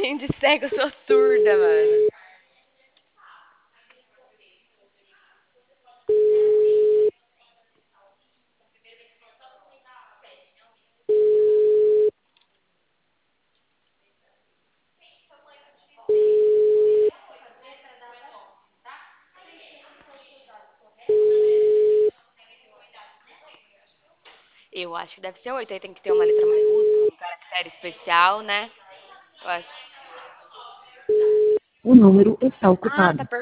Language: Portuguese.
olhinho de cego, eu sou surda, mano. Eu acho que deve ser 8. Aí tem que ter uma letra maiúscula, um caractere especial, né? Eu acho. O número está Ah, tá ocupado.